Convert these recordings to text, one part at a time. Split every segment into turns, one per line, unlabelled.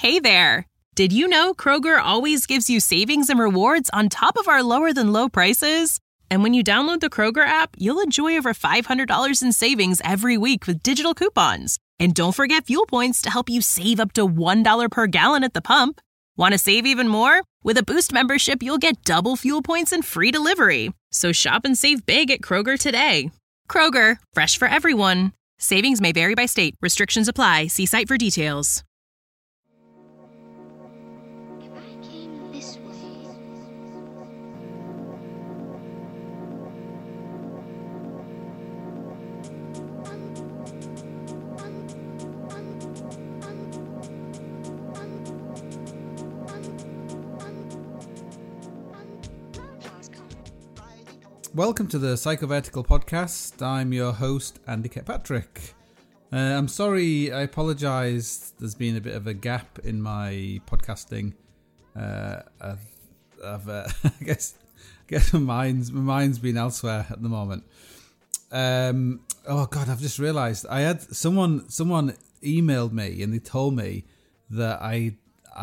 Hey there! Did you know Kroger always gives you savings and rewards on top of our lower-than-low prices? And when you download the Kroger app, you'll enjoy over $500 in savings every week with digital coupons. And don't forget fuel points to help you save up to $1 per gallon at the pump. Want to save even more? With a Boost membership, you'll get double fuel points and free delivery. So shop and save big at Kroger today. Kroger, fresh for everyone. Savings may vary by state. Restrictions apply. See site for details.
If I came this way.
Welcome to the Psychovertical Podcast. I'm your host, Andy Kirkpatrick. I'm sorry, I apologise. There's been a bit of a gap in my podcasting. I guess my mind's been elsewhere at the moment. Oh God, I've just realised I had someone emailed me and they told me that I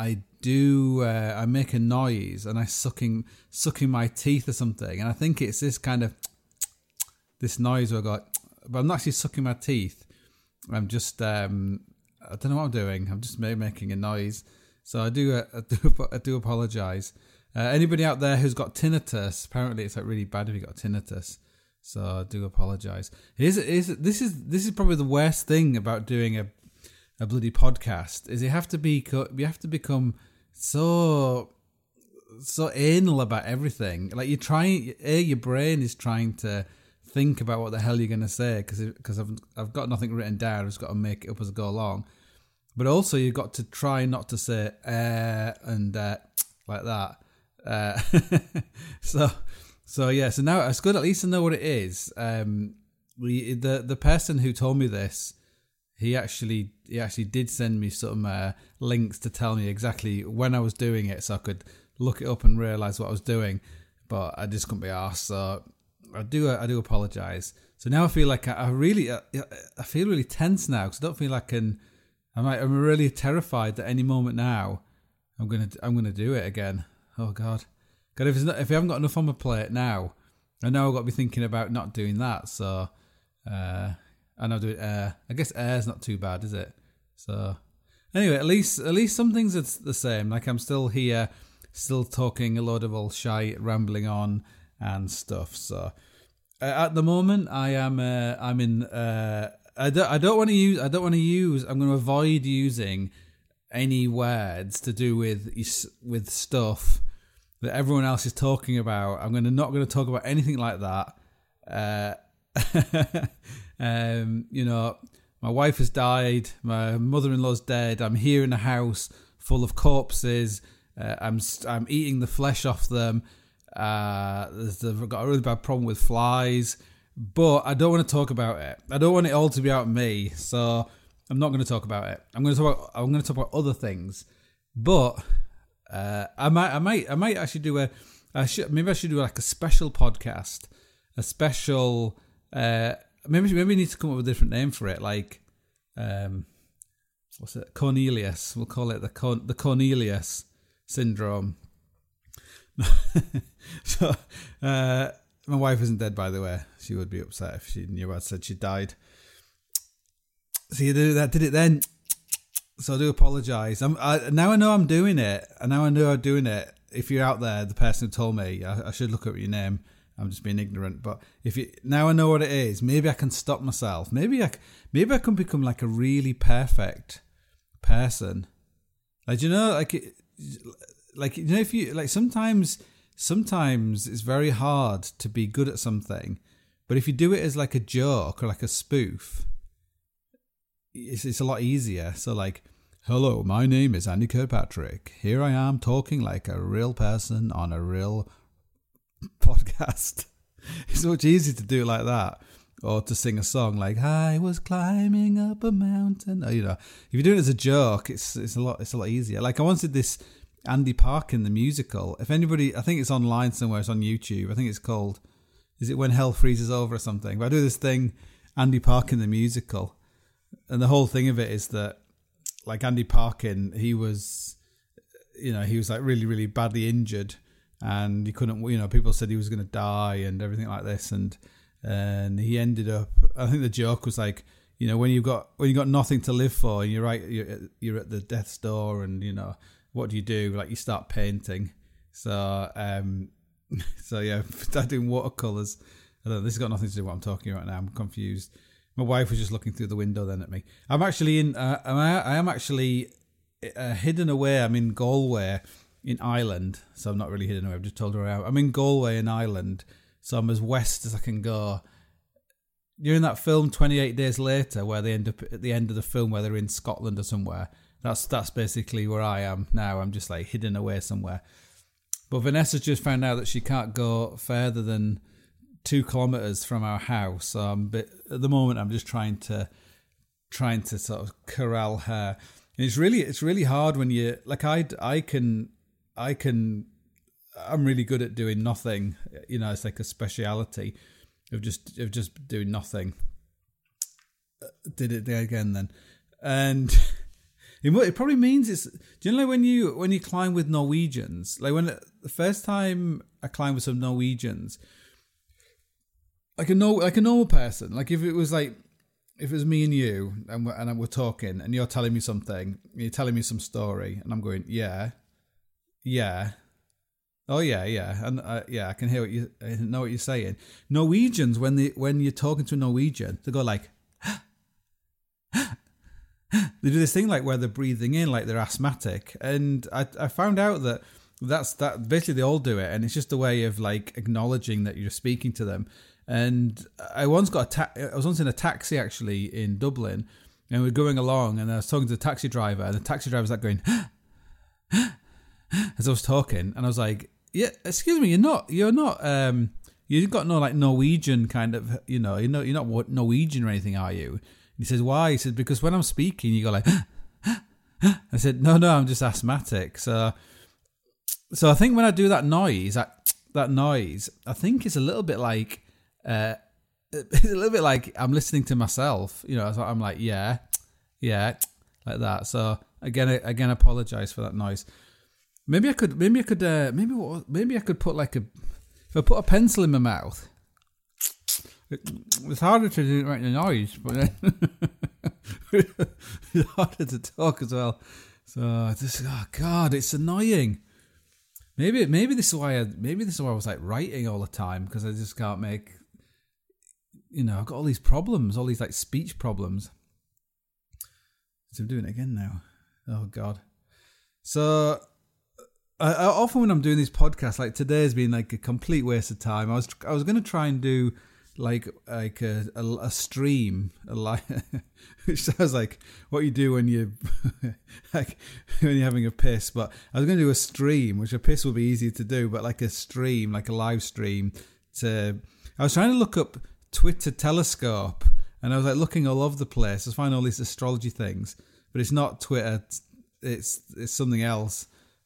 make a noise and I sucking my teeth or something, and I think it's this kind of this noise where I go, but I'm not actually sucking my teeth. I'm just I don't know what I'm doing. I'm just making a noise. So I do apologise. Anybody out there who's got tinnitus, apparently it's like really bad if you got tinnitus. So I do apologise. This is probably the worst thing about doing a bloody podcast is you have to become so anal about everything. Like your brain is trying to think about what the hell you're going to say because I've got nothing written down. I've just got to make it up as I go along. But also you've got to try not to say and like that. So yeah. So now it's good at least to know what it is. The person who told me this, he actually did send me some links to tell me exactly when I was doing it, so I could look it up and realise what I was doing. But I just couldn't be arsed, so I do apologise. So now I feel like I feel really tense now because I don't feel like I'm really terrified that any moment now I'm gonna do it again. Oh God, if I haven't got enough on my plate now, I know I've got to be thinking about not doing that. So. And I'll do it air. I guess air's not too bad, is it? So anyway, at least some things are the same. Like I'm still here, still talking a load of old shite, rambling on and stuff. So at the moment, I'm going to avoid using any words to do with stuff that everyone else is talking about. I'm not going to talk about anything like that. My wife has died, my mother-in-law's dead, I'm here in a house full of corpses, I'm eating the flesh off them, I've got a really bad problem with flies, but I don't want to talk about it. I don't want it all to be about me, so I'm not going to talk about it. I'm going to talk about other things, but I might actually do maybe I should do like a special podcast, a special. Maybe we need to come up with a different name for it, like what's it? Cornelius. We'll call it the Cornelius syndrome. So my wife isn't dead, by the way. She would be upset if she knew I said she died. So you did it then. So I do apologise. Now I know I'm doing it, and now I know I'm doing it. If you're out there, the person who told me, I should look up your name. I'm just being ignorant, but now I know what it is, maybe I can stop myself. Maybe I can become like a really perfect person. Like if you like sometimes it's very hard to be good at something, but if you do it as like a joke or like a spoof, it's a lot easier. So like, hello, my name is Andy Kirkpatrick. Here I am talking like a real person on a real podcast. It's much easier to do it like that, or to sing a song like I was climbing up a mountain. Or, if you're doing it as a joke, it's a lot easier. Like I wanted this Andy Parkin the musical. If anybody, I think it's online somewhere. It's on YouTube. I think it's called. Is it When Hell Freezes Over or something? But I do this thing, Andy Parkin the musical, and the whole thing of it is that like Andy Parkin, he was like really, really badly injured, and he couldn't, people said he was going to die and everything like this, and he ended up, I think the joke was like, when you got nothing to live for, and you're at the death's door, and what do? Like, you start painting. So so yeah, start doing watercolors. I don't know, this has got nothing to do with what I'm talking about now. I'm confused. My wife was just looking through the window then at me. I'm actually I am actually hidden away. I'm in Galway in Ireland, so I'm not really hidden away. I've just told her I'm in Galway in Ireland, so I'm as west as I can go. During that film 28 Days Later, where they end up at the end of the film where they're in Scotland or somewhere, that's basically where I am now. I'm just like hidden away somewhere. But Vanessa just found out that she can't go further than 2 kilometers from our house. So at the moment I'm just trying to sort of corral her. And it's really hard when you like I'm really good at doing nothing. It's like a speciality of just doing nothing. Did it there again then, and it probably means it's. Do you know when you climb with Norwegians? Like when the first time I climbed with some Norwegians, like a normal person, like if it was me and you and we're talking and you're telling me something, you're telling me some story, and I'm going yeah. Oh yeah, and I can hear I know what you're saying. Norwegians, when you're talking to a Norwegian, they go like, they do this thing like where they're breathing in like they're asthmatic, and I found out that's basically they all do it, and it's just a way of like acknowledging that you're speaking to them. And I once I was once in a taxi actually in Dublin, and we were going along, and I was talking to the taxi driver, and the taxi driver was like going as I was talking, and I was like, yeah, excuse me, you're not you've got no like Norwegian kind of, you're not Norwegian or anything, are you? And he says, why? He said, because when I'm speaking, you go like, I said, no, I'm just asthmatic. So I think when I do that noise, I think it's a little bit like, I'm listening to myself, so I'm like, yeah, like that. So again, apologize for that noise. Maybe I could put like if I put a pencil in my mouth, it's harder to do right the noise, but then it's harder to talk as well. So God, it's annoying. Maybe this is why I was like writing all the time, because I just can't make. I've got all these problems, all these like speech problems. So I'm doing it again now. Oh God. So. I often when I'm doing these podcasts, like today's been like a complete waste of time. I was going to try and do like a stream, which sounds like what you do when you like when you're having a piss. But I was going to do a stream, which a piss will be easy to do, but like a stream, like a live stream. I was trying to look up Twitter Telescope, and I was like looking all over the place. I was finding all these astrology things, but it's not Twitter. It's something else.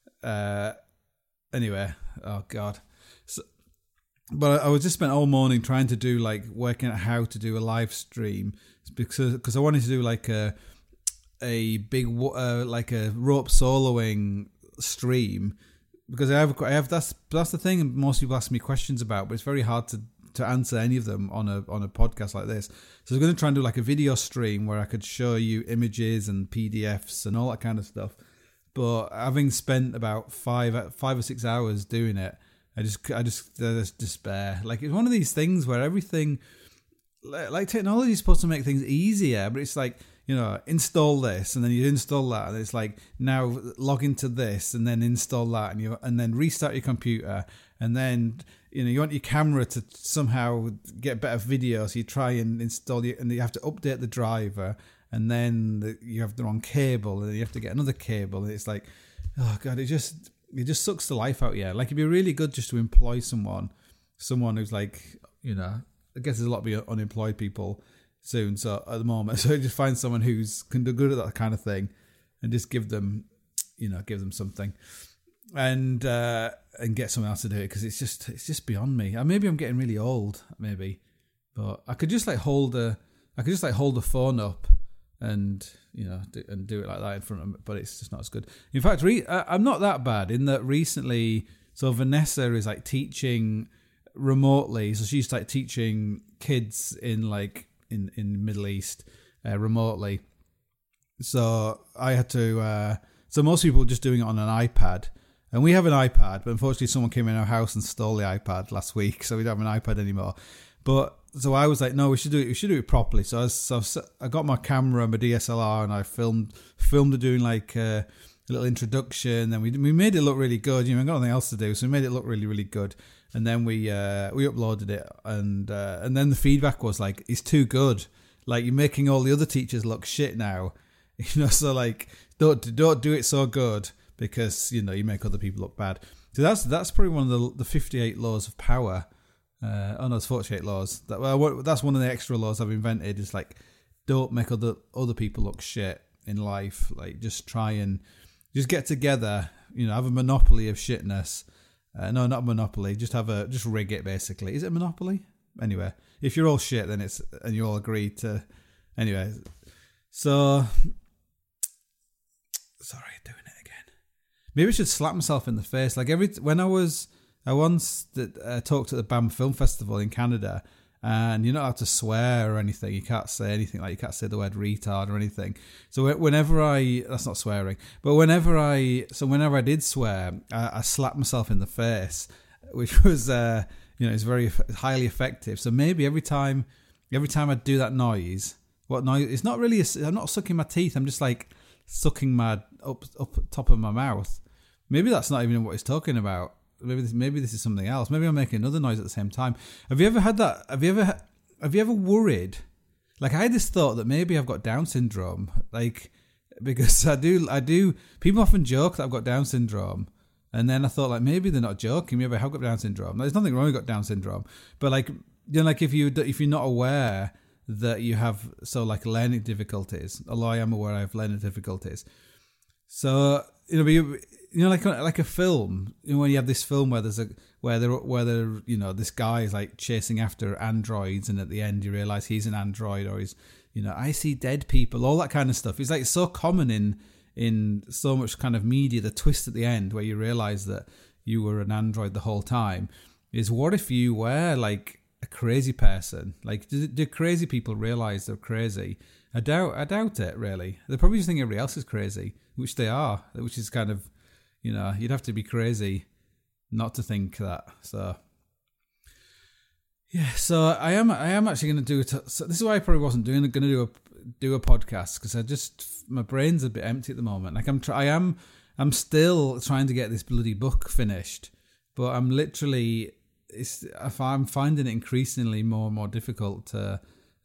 Anyway, oh God. So, but I was just spent all morning trying to do like working out how to do a live stream, because I wanted to do like a big like a rope soloing stream, because I have that's the thing, and most people ask me questions about, but it's very hard to answer any of them on a podcast like this. So I was going to try and do like a video stream where I could show you images and PDFs and all that kind of stuff. But having spent about 5 or 6 hours doing it, I just despair. Like, it's one of these things where everything, like technology is supposed to make things easier, but it's like, install this and then you install that, and it's like now log into this and then install that, and then restart your computer, and then you want your camera to somehow get better video, so you try and install it, and you have to update the driver. And then you have the wrong cable, and then you have to get another cable. And it's like, oh God, it just sucks the life out of you. Like, it'd be really good just to employ someone who's like, I guess there's a lot of unemployed people soon. So at the moment, so just find someone who's can do good at that kind of thing, and just give them something, and get someone else to do it, because it's just beyond me. And maybe I'm getting really old, maybe, but I could just hold the phone up. and do it like that in front of me, but it's just not as good. In fact, I'm not that bad in that recently. So Vanessa is like teaching remotely, so she's like teaching kids in the Middle East remotely. So I had to. So most people are just doing it on an iPad, and we have an iPad, but unfortunately someone came in our house and stole the iPad last week, so we don't have an iPad anymore. But so I was like, no, we should do it properly. So I got my camera, my DSLR, and I filmed it doing like a little introduction. Then we made it look really good. I've got nothing else to do, so we made it look really, really good. And then we uploaded it, and then the feedback was like, it's too good. Like, you're making all the other teachers look shit now. So like, don't do it so good, because you make other people look bad. So that's probably one of the 58 laws of power. It's 48 laws. That's one of the extra laws I've invented. Is like, don't make other people look shit in life. Like, just try and just get together. Have a monopoly of shitness. No, not a monopoly. Just rig it, basically. Is it a monopoly? Anyway, if you're all shit, then and you all agree to. Anyway, so sorry, doing it again. Maybe I should slap myself in the face. Like I once talked at the BAM Film Festival in Canada, and you're not allowed to swear or anything. You can't say anything, like you can't say the word retard or anything. So that's not swearing, but whenever I did swear, I slapped myself in the face, which was it's very highly effective. So maybe every time I do that noise, what noise? It's not really. I'm not sucking my teeth. I'm just like sucking my up top of my mouth. Maybe that's not even what he's talking about. Maybe this is something else. Maybe I'm making another noise at the same time. Have you ever had that? Have you ever worried? Like, I had this thought that maybe I've got Down syndrome. Like, because I do. People often joke that I've got Down syndrome, and then I thought, like, maybe they're not joking. Maybe I have got Down syndrome. There's nothing wrong with got Down syndrome, but like, like if you're not aware that you have learning difficulties. Although I am aware I have learning difficulties. So like a film, when you have this film where this guy is like chasing after androids, and at the end you realise he's an android, or he's I see dead people, all that kind of stuff. It's like so common in so much kind of media. The twist at the end where you realise that you were an android the whole time is, what if you were like a crazy person? Like, do crazy people realise they're crazy? I doubt it, really. They probably just think everybody else is crazy, which they are, which is kind of, you'd have to be crazy not to think that. So, yeah. So I am actually going to do it. So this is why I probably wasn't going to do a podcast, because my brain's a bit empty at the moment. Like I'm still trying to get this bloody book finished, but I'm literally, I'm finding it increasingly more and more difficult to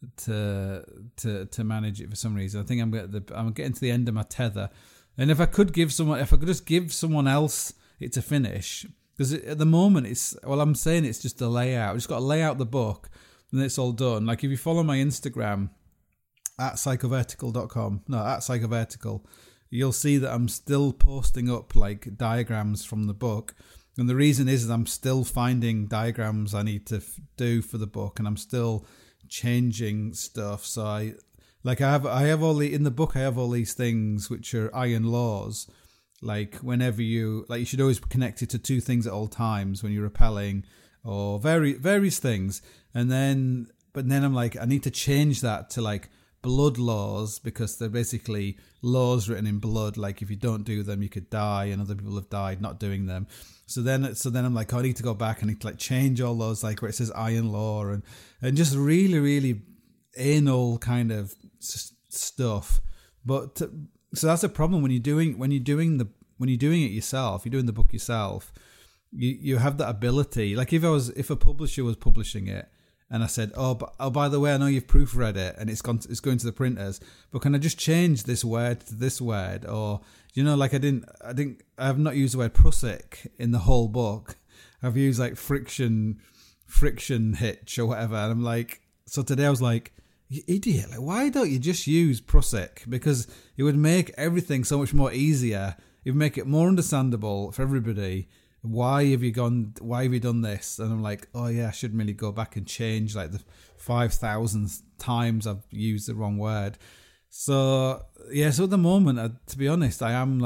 manage it for some reason. I think I'm getting to the end of my tether. And if I could just give someone else it to finish, because at the moment I'm saying it's just a layout. I've just got to lay out the book, and it's all done. Like, if you follow my Instagram at psychovertical, you'll see that I'm still posting up like diagrams from the book. And the reason is I'm still finding diagrams I need to do for the book, and I'm still changing stuff. So I have in the book I have all these things which are iron laws. Like, whenever you should always connect it to two things at all times when you're rappelling, or various things. But then I'm like, I need to change that to like blood laws, because they're basically laws written in blood. Like, if you don't do them, you could die, and other people have died not doing them. So then I'm like, I need to go back. I need to like change all those, like where it says iron law, and just really, really anal kind of stuff. But so that's a problem when you're doing it yourself. You're doing the book yourself. You have that ability. Like, if a publisher was publishing it, and I said, oh, by the way, I know you've proofread it and it's going to the printers, but can I just change this word to this word? Or, like I have not used the word prusik in the whole book. I've used like friction hitch or whatever. And I'm like, so today I was like, you idiot, like, why don't you just use prusik? Because it would make everything so much more easier. It would make it more understandable for everybody. Why have you done this? And I'm like, oh yeah, I should really go back and change like the 5,000th times I've used the wrong word. So yeah, so at the moment, to be honest, I'm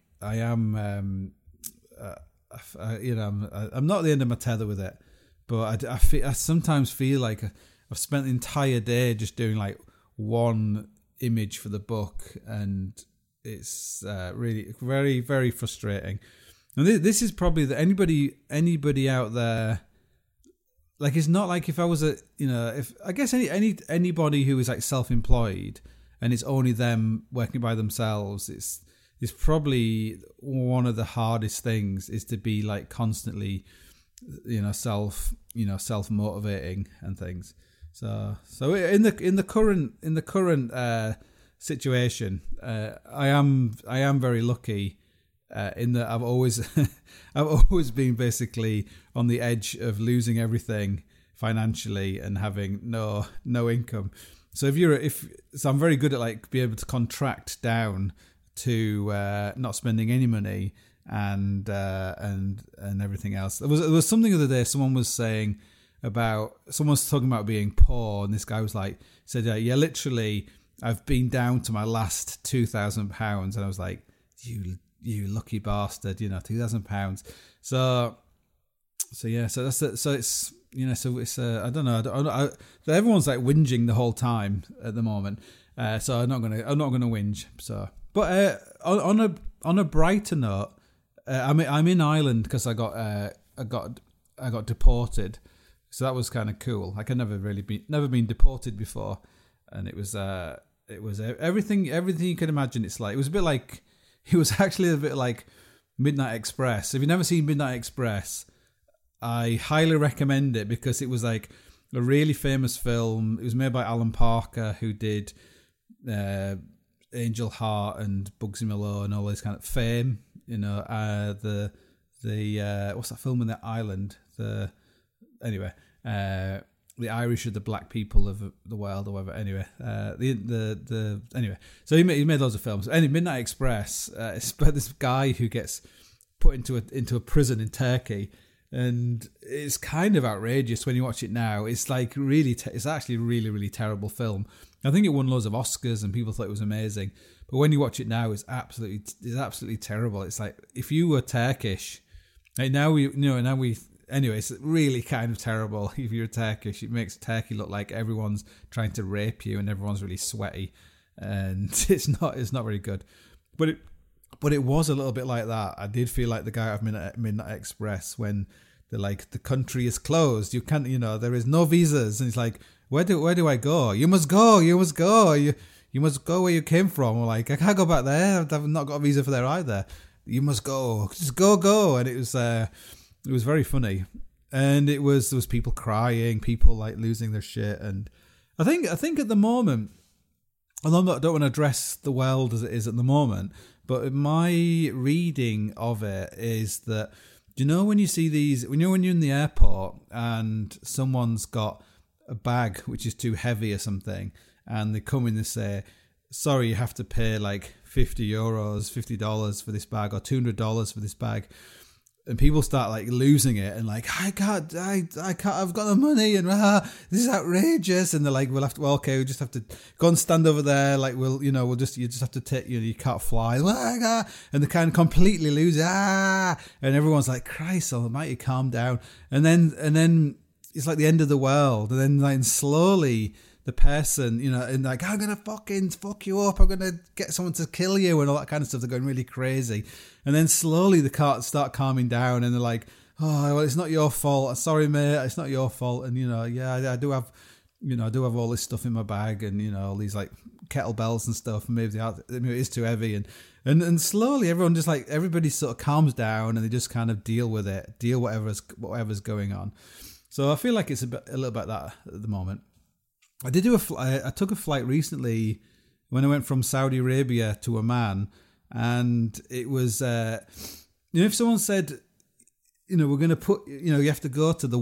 not at the end of my tether with it, but I sometimes feel like I've spent the entire day just doing like one image for the book, and it's really very, very frustrating. And this is probably that anybody out there, like, it's not like if I was anybody who is like self-employed and it's only them working by themselves, it's probably one of the hardest things is to be like constantly, self-motivating and things. So in the current situation, I am very lucky in that I've always been basically on the edge of losing everything financially and having no income. So so I'm very good at like being able to contract down to not spending any money and everything else. There was something the other day. Someone was talking about being poor, and this guy said, yeah, literally, I've been down to my last £2,000, and I was like, you lucky bastard, £2,000. So yeah, so that's it. So it's I don't know. Everyone's like whinging the whole time at the moment. So I'm not gonna whinge. So, but on a brighter note, I'm in Ireland because I got deported. So that was kind of cool. Like, I'd never been deported before, and it was everything you can imagine. It was actually a bit like Midnight Express. If you've never seen Midnight Express, I highly recommend it because it was like a really famous film. It was made by Alan Parker, who did Angel Heart and Bugsy Malone and all this kind of Fame. The what's that film in the island? The Irish are the black people of the world, or whatever. Anyway, anyway. So he made loads of films. Anyway, Midnight Express. It's about this guy who gets put into a prison in Turkey, and it's kind of outrageous when you watch it now. It's like really, it's actually a really, really terrible film. I think it won loads of Oscars, and people thought it was amazing. But when you watch it now, it's absolutely terrible. It's like if you were Turkish, like anyway, it's really kind of terrible. If you're Turkish, it makes Turkey look like everyone's trying to rape you and everyone's really sweaty, and it's not very good. But it was a little bit like that. I did feel like the guy out of Midnight Express when they're like, the country is closed. You can't, there is no visas, and it's like, where do I go? You must go. You must go where you came from. Or like, I can't go back there. I've not got a visa for there either. You must go. Just go. And it was very funny, and there was people crying, people like losing their shit, and I think at the moment, although I don't want to address the world as it is at the moment, but my reading of it is that, when you see these, when you're in the airport and someone's got a bag which is too heavy or something, and they come in and say, sorry, you have to pay like $50 for this bag, or $200 for this bag. And people start like losing it and like, I can't, I've got the money, and this is outrageous. And they're like, we just have to go and stand over there. Like, you just have to take, you can't fly. And they kind of completely lose it. And everyone's like, Christ almighty, calm down. And then it's like the end of the world. And then like slowly the person, and like, I'm going to fucking fuck you up. I'm going to get someone to kill you and all that kind of stuff. They're going really crazy. And then slowly the carts start calming down, and they're like, oh, well, it's not your fault. Sorry, mate, it's not your fault. And, I do have all this stuff in my bag, and, all these like kettlebells and stuff. And maybe it is too heavy. And slowly everyone just like, everybody sort of calms down, and they just kind of deal with it, whatever's going on. So I feel like it's a little bit that at the moment. I did I took a flight recently when I went from Saudi Arabia to Oman, and it was, if someone said, we're going to put, you have to go to the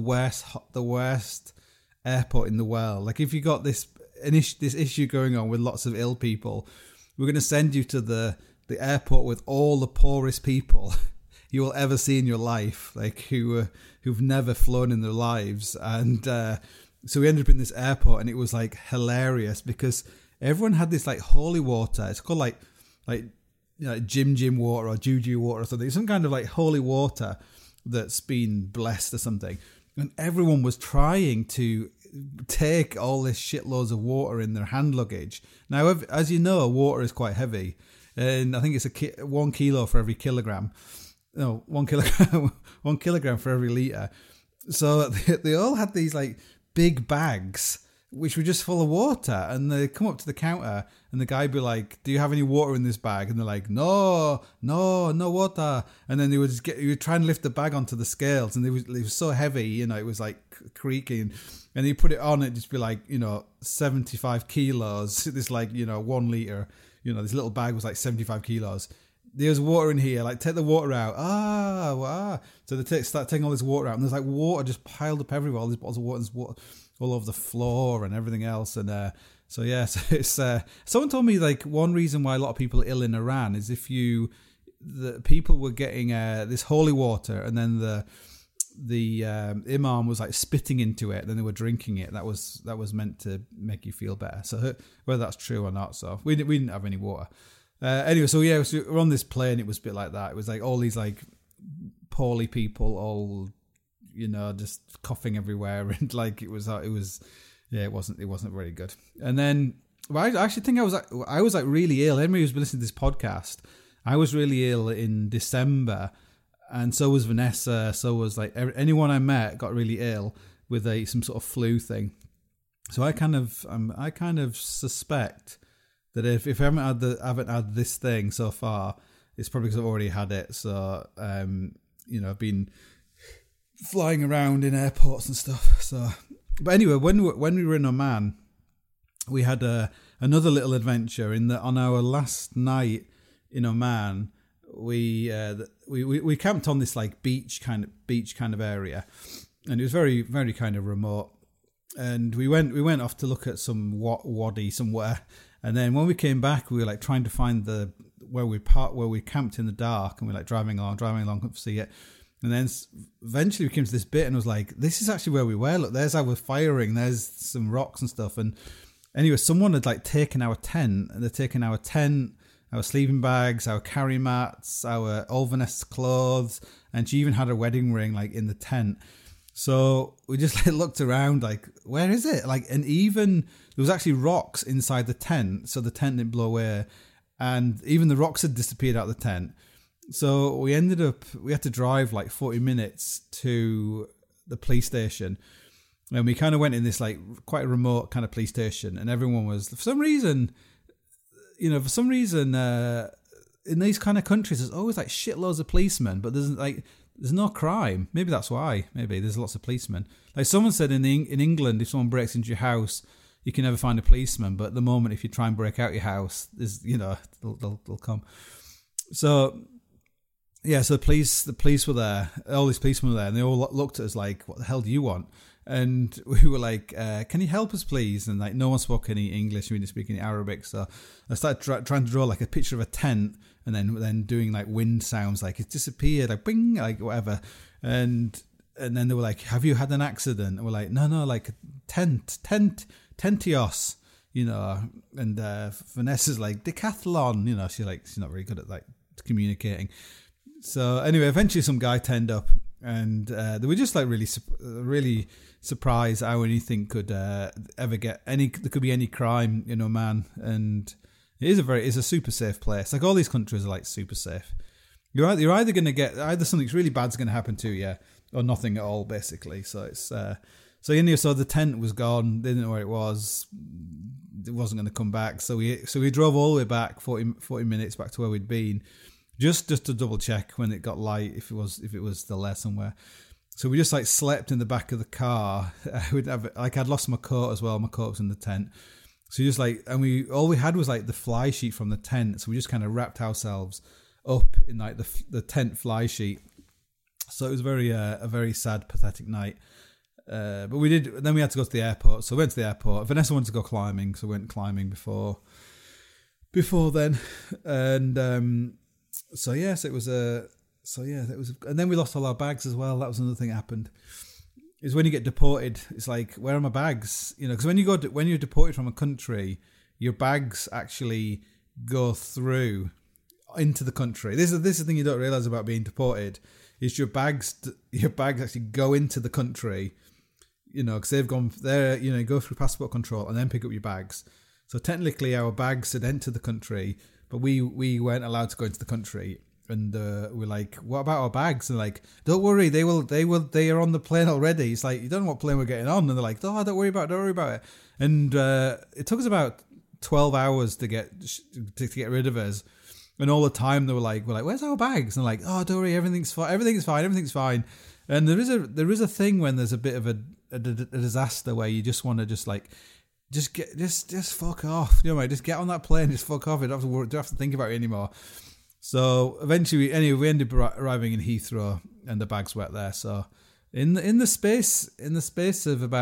worst airport in the world. Like, if you got this issue going on with lots of ill people, we're going to send you to the airport with all the poorest people you will ever see in your life, like who've never flown in their lives. And so we ended up in this airport, and it was like hilarious because everyone had this like holy water. It's called like Jim water or Juju water or something. Some kind of like holy water that's been blessed or something. And everyone was trying to take all this shitloads of water in their hand luggage. Now, as you know, water is quite heavy. And I think it's 1 kilo for every kilogram. No, 1 kilogram, 1 kilogram for every litre. So they all had these like big bags, which were just full of water. And they come up to the counter and the guy would be like, do you have any water in this bag? And they're like, no water. And then they would try and lift the bag onto the scales. And it was so heavy, it was like creaking. And you put it on, it'd just be like, 75 kilos. This like, 1 litre, this little bag was like 75 kilos. There's water in here, like take the water out. So they start taking all this water out, and there's like water just piled up everywhere. All these bottles of water, there's water all over the floor and everything else. And so it's someone told me like one reason why a lot of people are ill in Iran is the people were getting this holy water, and then the imam was like spitting into it, then they were drinking it. That was meant to make you feel better. So whether that's true or not, so we didn't have any water. Anyway, so yeah, we're on this plane. It was a bit like that. It was like all these like poorly people, all just coughing everywhere, and like it wasn't very good. And then, I actually think I was like really ill. Anybody who's been listening to this podcast, I was really ill in December, and so was Vanessa. So was like anyone I met got really ill with some sort of flu thing. So I kind of suspect that if I haven't had this thing so far, it's probably because I've already had it. So, I've been flying around in airports and stuff. So, but anyway, when we were in Oman, we had another little adventure on our last night in Oman. We camped on this like beach kind of area, and it was very, very kind of remote. And we went off to look at some wadi somewhere. And then when we came back, we were like trying to find where we camped in the dark, and we were like driving along, couldn't see it. And then eventually we came to this bit, and I was like, this is actually where we were. Look, there's our firing, there's some rocks and stuff. And anyway, someone had like taken our tent, and they'd taken our tent, our sleeping bags, our carry mats, our Vanessa's clothes, and she even had a wedding ring like in the tent. So we just like looked around, like, where is it? Like, and even there was actually rocks inside the tent, so the tent didn't blow away, and even the rocks had disappeared out of the tent. So we had to drive like 40 minutes to the police station, and we kind of went in this like quite a remote kind of police station, and everyone was, for some reason, in these kind of countries, there's always like shitloads of policemen, but there's no crime. Maybe that's why. Maybe there's lots of policemen. Like someone said in England, if someone breaks into your house, you can never find a policeman. But at the moment, if you try and break out your house, there's they'll come. So yeah, so the police were there. All these policemen were there, and they all looked at us like, "What the hell do you want?" And we were like, "Can you help us, please?" And like, no one spoke any English. We didn't speak any Arabic. So I started trying to draw like a picture of a tent, and then doing like wind sounds, like it's disappeared, like bing, like whatever. And then they were like, "Have you had an accident?" And we're like, "No, like tentios, And Vanessa's like decathlon, she's not very good at like communicating. So anyway, eventually some guy turned up, and they were just like really surprised how anything could ever get there could be any crime in Oman. And it's a super safe place. Like all these countries are like super safe. You're either going to get something really bad's going to happen to you, or nothing at all, basically. So it's so the tent was gone. They didn't know where it was. It wasn't going to come back. So we drove all the way back 40 minutes back to where we'd been, just to double check when it got light if it was still there somewhere. So we just like slept in the back of the car. I'd lost my coat as well. My coat was in the tent. So just like, and all we had was like the fly sheet from the tent. So we just kind of wrapped ourselves up in like the tent fly sheet. So it was a very sad, pathetic night. But we then we had to go to the airport. So we went to the airport. Vanessa wanted to go climbing, so we went climbing before then. And it was and then we lost all our bags as well. That was another thing that happened. Is when you get deported, it's like, where are my bags? Because when you're deported from a country, your bags actually go through into the country. This is the thing you don't realise about being deported, is your bags actually go into the country, because they've gone there, go through passport control and then pick up your bags. So technically our bags had entered the country, but we weren't allowed to go into the country. And we're like, what about our bags? And like, don't worry, they are on the plane already. It's like, you don't know what plane we're getting on. And they're like, oh, don't worry about it. And it took us about 12 hours to get rid of us. And all the time we're like, where's our bags? And they're like, oh, don't worry, everything's fine. And there is a thing when there's a bit of a disaster where you just want to just fuck off. Just get on that plane, just fuck off. You don't have to think about it anymore. So eventually, anyway, we ended up arriving in Heathrow, and the bags weren't there. So in the space of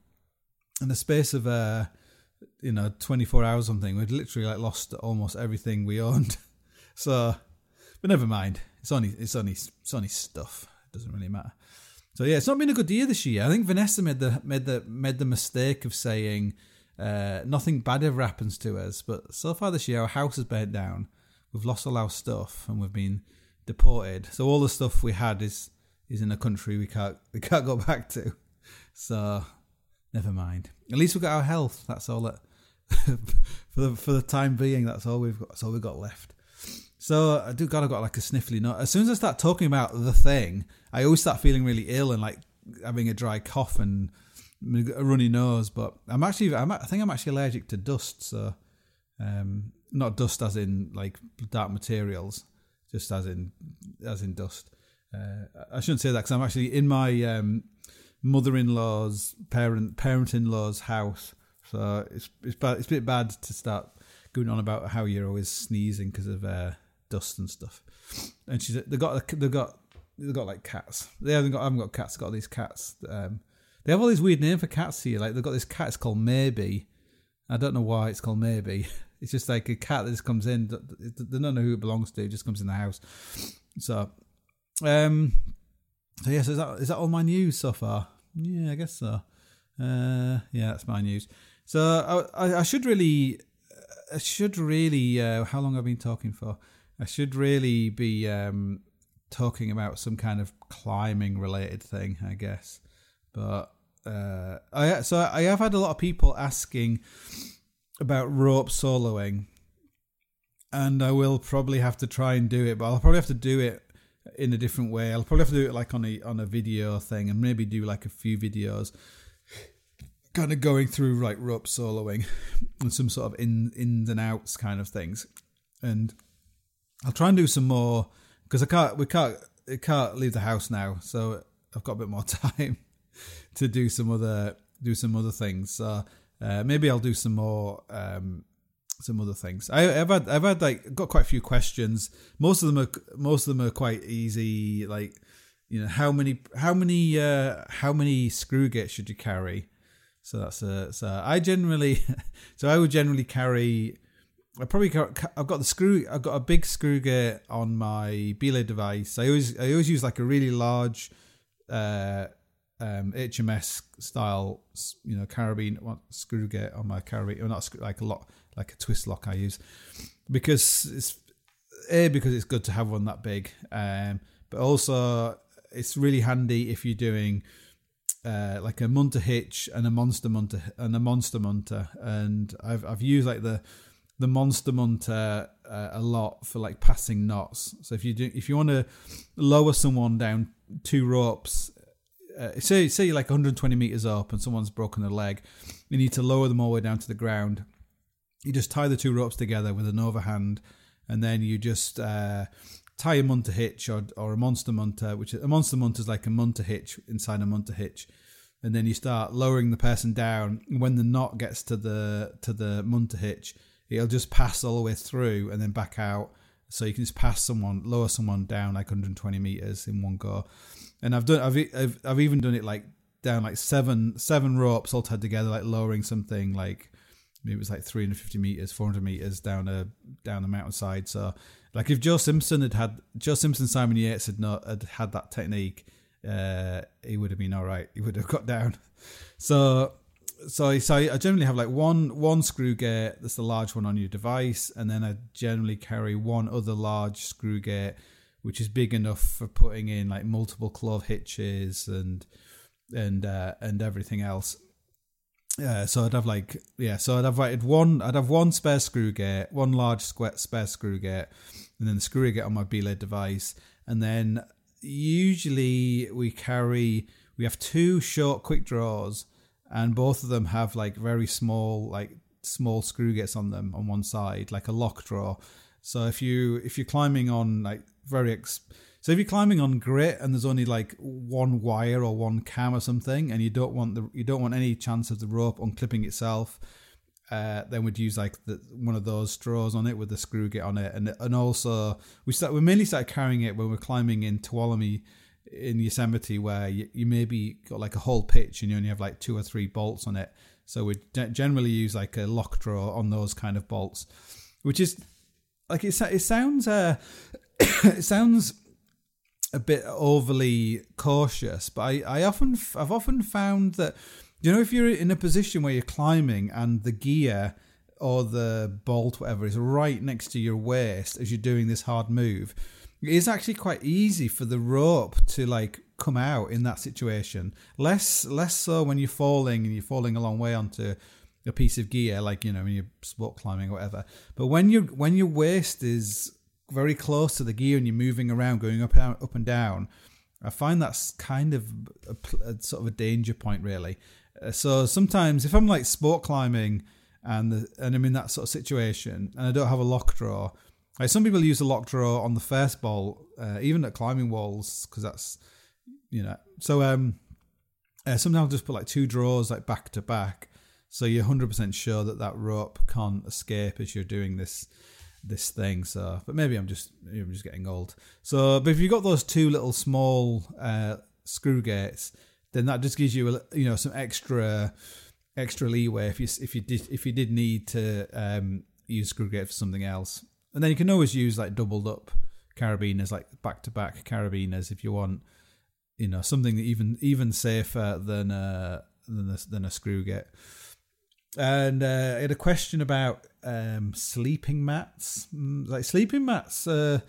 24 hours or something, we'd literally lost almost everything we owned. So, but never mind. It's only stuff. It doesn't really matter. So yeah, it's not been a good year this year. I think Vanessa made the mistake of saying nothing bad ever happens to us. But so far this year, our house has burnt down. We've lost all our stuff and we've been deported. So all the stuff we had is in a country we can't go back to. So never mind. At least we've got our health. That's all that for the time being. That's all we've got. That's all we've got left. So I've got like a sniffly nose. As soon as I start talking about the thing, I always start feeling really ill and like having a dry cough and a runny nose. But I think I'm actually allergic to dust. So. Not dust as in like dark materials, just as in dust. I shouldn't say that because I'm actually in my mother-in-law's parent-in-law's house, so it's a bit bad to start going on about how you're always sneezing because of dust and stuff. And they got like cats. I haven't got cats. They've got these cats. They have all these weird names for cats here. Like they've got this cat. It's called Maybe. I don't know why it's called Maybe. It's just like a cat that just comes in. They don't know who it belongs to. It just comes in the house. So, so is that all my news so far? Yeah, I guess so. Yeah, that's my news. So I should really. How long have I been talking for? I should really be talking about some kind of climbing related thing, I guess. But I have had a lot of people asking about rope soloing, and I will probably have to try and do it, but I'll probably have to do it in a different way. I'll probably have to do it like on a video thing, and maybe do like a few videos kind of going through like rope soloing and some sort of ins and outs kind of things. And I'll try and do some more because we can't leave the house now, so I've got a bit more time to do some other things. So maybe I'll do some more some other things. I've had like got quite a few questions. Most of them are quite easy. Like, how many screw gates should you carry? So that's I would generally carry. I've got a big screw gate on my belay device. I always use like a really large HMS style, carabiner screw gate on my carabiner, or not like a twist lock I use, because it's good to have one that big, but also it's really handy if you're doing like a munter hitch and a monster munter, and I've used like the monster munter a lot for like passing knots. So if you want to lower someone down 2 ropes. Say you're like 120 meters up and someone's broken a leg, you need to lower them all the way down to the ground. You just tie the 2 ropes together with an overhand, and then you just tie a munter hitch or a monster munter, which a monster munter is like a munter hitch inside a munter hitch, and then you start lowering the person down. When the knot gets to the munter hitch, it'll just pass all the way through and then back out. So you can just lower someone down like 120 meters in one go. And I've even done it like down like seven ropes all tied together, like lowering something like maybe it was like 350 meters, 400 meters down the mountainside. So like if Joe Simpson, Simon Yates had had that technique, he would have been all right. He would have got down. So So I generally have like one screw gate that's the large one on your device, and then I generally carry one other large screw gate, which is big enough for putting in like multiple clove hitches and everything else. So I'd have one spare screw gate, one large spare screw gate, and then the screw gate on my belay device, and then usually we have two short quick draws. And both of them have like very small screw gates on them on one side, like a lock draw. So if you're climbing on like so if you're climbing on grit and there's only like one wire or one cam or something, and you don't want any chance of the rope unclipping itself, then we'd use like one of those straws on it with the screw gate on it, and also we mainly started carrying it when we're climbing in Tuolumne in Yosemite, where you maybe got like a whole pitch and you only have like 2 or 3 bolts on it. So we generally use like a lock draw on those kind of bolts, which is like it sounds it sounds a bit overly cautious, but I've often found that, you know, if you're in a position where you're climbing and the gear or the bolt, whatever, is right next to your waist as you're doing this hard move, it's actually quite easy for the rope to like come out in that situation. Less so when you're falling a long way onto a piece of gear, like, you know, when you're sport climbing or whatever. But when your waist is very close to the gear and you're moving around, going up and down, I find that's kind of a sort of a danger point, really. So sometimes if I'm like sport climbing and I'm in that sort of situation and I don't have a lock draw. Like some people use a lock draw on the first bolt, even at climbing walls, because that's, you know. So sometimes I'll just put like 2 drawers like back to back, so you're 100% sure that rope can't escape as you're doing this thing. So, but maybe I'm just getting old. So, but if you've got those 2 little small screw gates, then that just gives you some extra leeway if you did need to use screw gate for something else. And then you can always use like doubled up carabiners, like back to back carabiners, if you want, you know, something even safer than a screw gate. And I had a question about sleeping mats. Like sleeping mats, I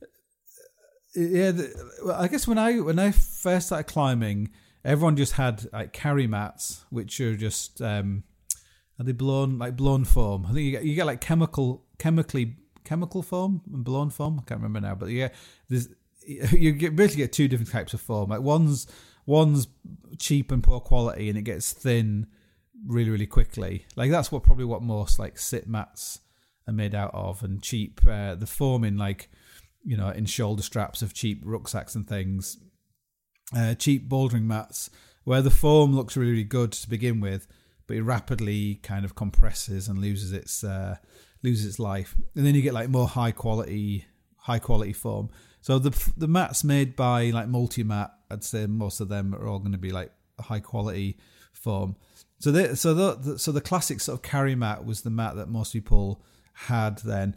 guess when I first started climbing, everyone just had like carry mats, which are just are they blown foam? I think you get like chemical foam and blown foam. I can't remember now, but yeah, you basically get 2 different types of foam. Like one's cheap and poor quality, and it gets thin really, really quickly. Like that's probably what most like sit mats are made out of, and cheap. The foam in like, you know, in shoulder straps of cheap rucksacks and things. Cheap bouldering mats where the foam looks really, really good to begin with, but it rapidly kind of compresses and loses its life, and then you get like more high quality foam. So the mats made by like Multimat, I'd say most of them are all going to be like high quality foam. So the classic sort of carry mat was the mat that most people had then,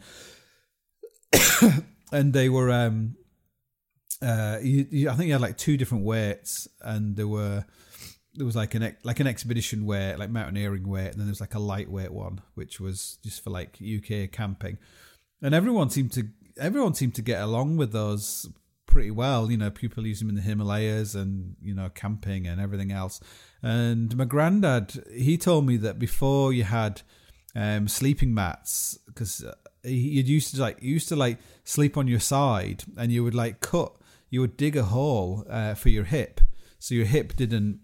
and they were I think you had like 2 different weights, and there was like an expedition weight, like mountaineering weight, and then there was like a lightweight one, which was just for like UK camping. And everyone seemed to get along with those pretty well. You know, people use them in the Himalayas and, you know, camping and everything else. And my granddad, he told me that before you had sleeping mats, because you used to sleep on your side, and you would dig a hole for your hip, so your hip didn't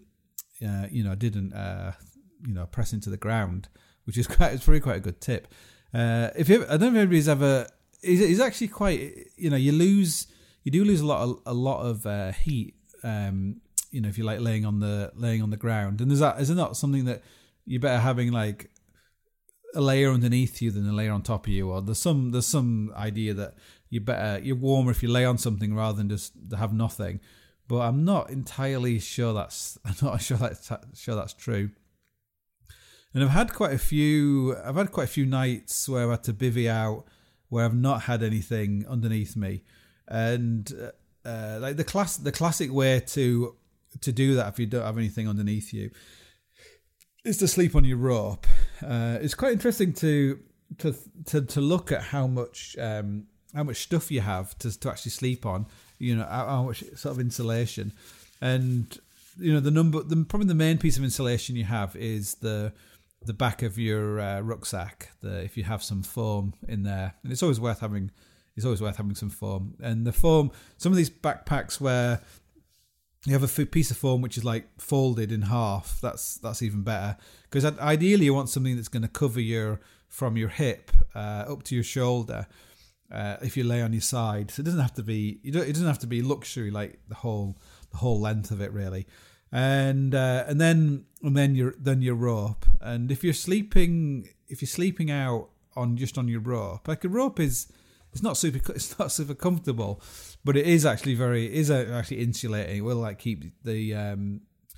press into the ground, which is it's probably quite a good tip. I don't know if anybody's ever. It's actually quite, you know, you do lose a lot of heat. You know, if you're like laying on the ground, and is it not something that you're better having like a layer underneath you than a layer on top of you, or there's some idea that you're warmer if you lay on something rather than just have nothing. But I'm not entirely sure that's true. And I've had quite a few nights where I've had to bivvy out where I've not had anything underneath me, and like the classic way to do that if you don't have anything underneath you is to sleep on your rope. It's quite interesting to look at how much stuff you have to actually sleep on. How much sort of insulation, and probably the main piece of insulation you have is the back of your rucksack. If you have some foam in there, and it's always worth having some foam. And the foam, some of these backpacks where you have a piece of foam which is like folded in half, that's even better, because ideally you want something that's going to cover from your hip up to your shoulder if you lay on your side. So it doesn't have to be luxury, like the whole length of it really. And then your rope. And if you're sleeping out on your rope, like a rope it's not super comfortable, but it is actually actually insulating. It will like keep you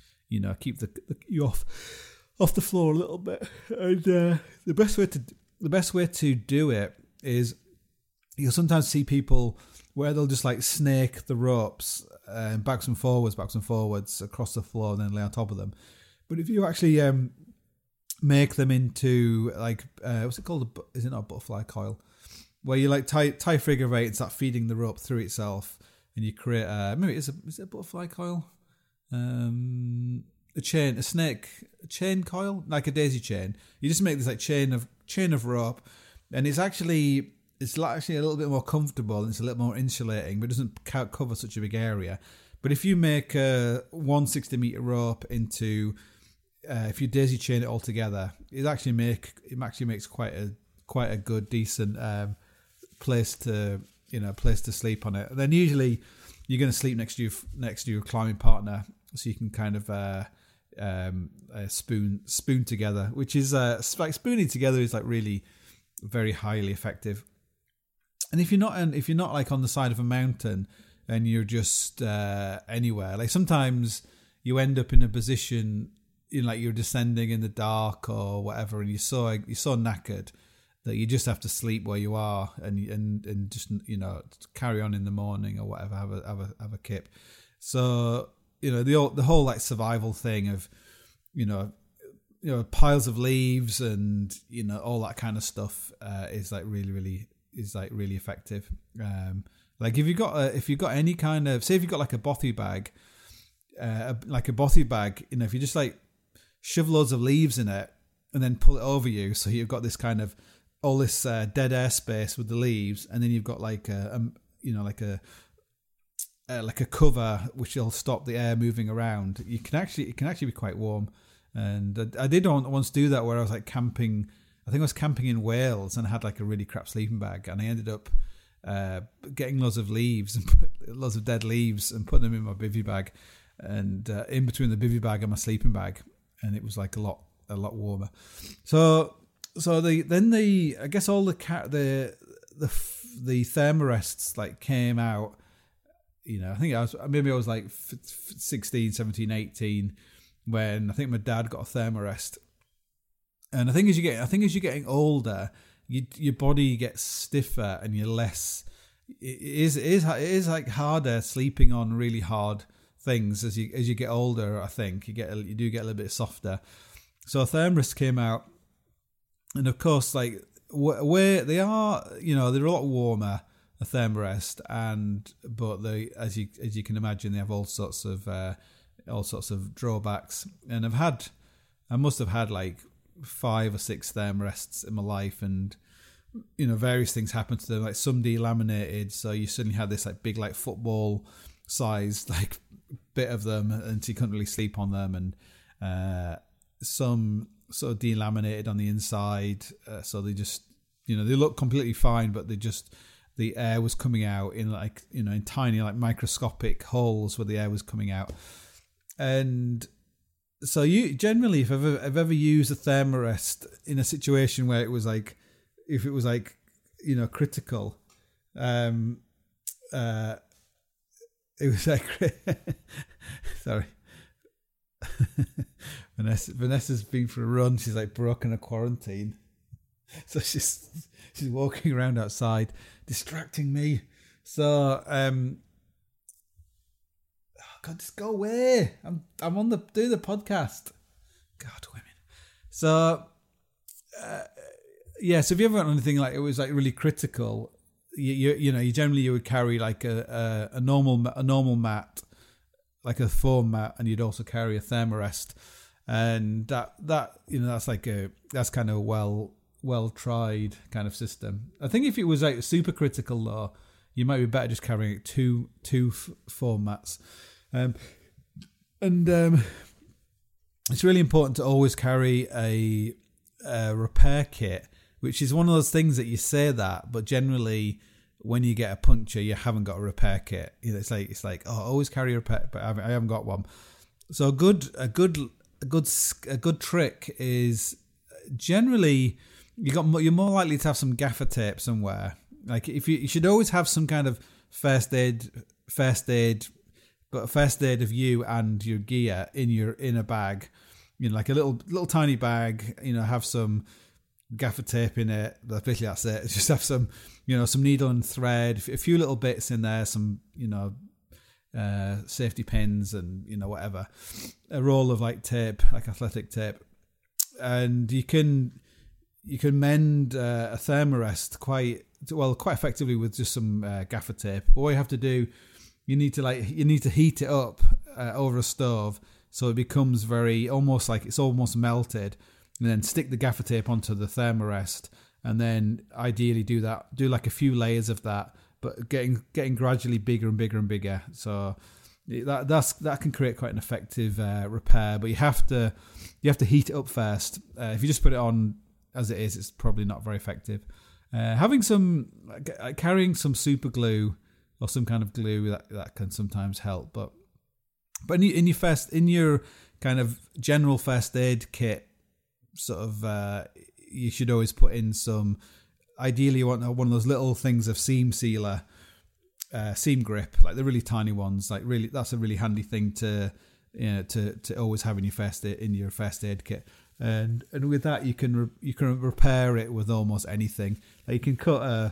off the floor a little bit. And the best way to do it is, you'll sometimes see people where they'll just like snake the ropes backwards and forwards across the floor and then lay on top of them. But if you actually make them into like what's it called? Is it not a butterfly coil? Where you like tie figure eight and start feeding the rope through itself, and you create maybe is it a butterfly coil? A chain coil, like a daisy chain. You just make this like chain of rope, and it's actually a little bit more comfortable and it's a little more insulating, but it doesn't cover such a big area. But if you make a 160 meter rope into, if you daisy chain it all together, it actually makes quite a good decent place to sleep on it. And then usually you're going to sleep next to your climbing partner, so you can kind of spoon together, which is like spooning together is like really very highly effective. And if you're not like on the side of a mountain and you're just anywhere, like sometimes you end up in a position, like you're descending in the dark or whatever, and you're so knackered that you just have to sleep where you are and just carry on in the morning or whatever, have a kip. So the whole like survival thing of piles of leaves and all that kind of stuff is like really effective. Like if you've got any kind of, say if you've got like a bothy bag, if you just like shove loads of leaves in it and then pull it over you, so you've got this kind of all this dead air space with the leaves, and then you've got like a cover which will stop the air moving around. It can actually be quite warm. And I did once do that where I was like camping. I think I was camping in Wales and I had like a really crap sleeping bag, and I ended up getting lots of leaves and lots of dead leaves and putting them in my bivvy bag, and in between the bivvy bag and my sleeping bag, and it was like a lot warmer. So I guess all the thermarests like came out. I think I was like 16, 17, 18 when I think my dad got a thermarest. And I think as you're getting older, your body gets stiffer and you're less. It is like harder sleeping on really hard things as you get older. I think you do get a little bit softer. So a thermarest came out, and of course, like where they are, they're a lot warmer, a thermarest, but they, as you can imagine, they have all sorts of drawbacks. And I must have had like 5 or 6 thermarests in my life, and various things happened to them. Like some delaminated, so you suddenly had this like big like football sized like bit of them, and so you couldn't really sleep on them. And some sort of delaminated on the inside, so they just they look completely fine, but the air was coming out in like in tiny like microscopic holes where the air was coming out. And so you generally, if I've ever used a thermarest in a situation where it was like, if it was like critical, it was like sorry. Vanessa's been for a run. She's like broken a quarantine, so she's walking around outside distracting me. So God, just go away. I'm on do the podcast. God, women. So, yeah. So if you ever got anything like it was like really critical, you generally you would carry like a normal mat, like a foam mat, and you'd also carry a thermarest, and that that's kind of a well tried kind of system. I think if it was like super critical though, you might be better just carrying two foam mats, and it's really important to always carry a repair kit, which is one of those things that you say that, but generally when you get a puncture, you haven't got a repair kit. It's like oh, always carry a repair, but I haven't got one. So a good trick is generally you're more likely to have some gaffer tape somewhere. Like if you should always have some kind of first aid, but a first aid of you and your gear in a bag, like a little tiny bag. Have some gaffer tape in it. Basically, that's it. Just have some, some needle and thread, a few little bits in there, some, safety pins and whatever, a roll of like tape, like athletic tape, and you can mend a thermarest quite effectively with just some gaffer tape. But what you have to do, you need to heat it up over a stove so it becomes almost melted, and then stick the gaffer tape onto the thermarest, and then ideally do like a few layers of that, but getting gradually bigger and bigger and bigger. So that can create quite an effective repair, but you have to heat it up first. If you just put it on as it is, it's probably not very effective. Carrying some super glue or some kind of glue that can sometimes help, but in your kind of general first aid kit, sort of you should always put in some. Ideally, you want one of those little things of seam sealer, seam grip, like the really tiny ones. Like really, that's a really handy thing to always have in your first aid kit. And with that, you can repair it with almost anything. Like you can cut